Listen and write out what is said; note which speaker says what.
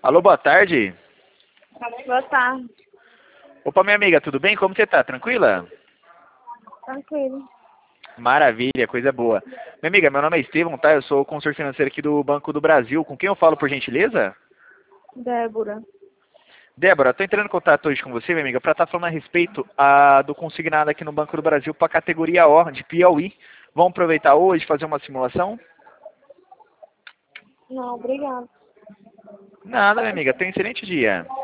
Speaker 1: Alô, boa tarde.
Speaker 2: Boa tarde.
Speaker 1: Opa, minha amiga, tudo bem? Como você tá? Tranquila?
Speaker 2: Tranquilo.
Speaker 1: Maravilha, coisa boa. Minha amiga, meu nome é Estevão, tá? Eu sou o consultor financeiro aqui do Banco do Brasil. Com quem eu falo, por gentileza?
Speaker 2: Débora.
Speaker 1: Débora, estou entrando em contato hoje com você, minha amiga, para estar falando a respeito do consignado aqui no Banco do Brasil para a categoria O, de Piauí. Vamos aproveitar hoje, fazer uma simulação?
Speaker 2: Não, obrigada.
Speaker 1: Nada, minha amiga. Tenha um excelente dia.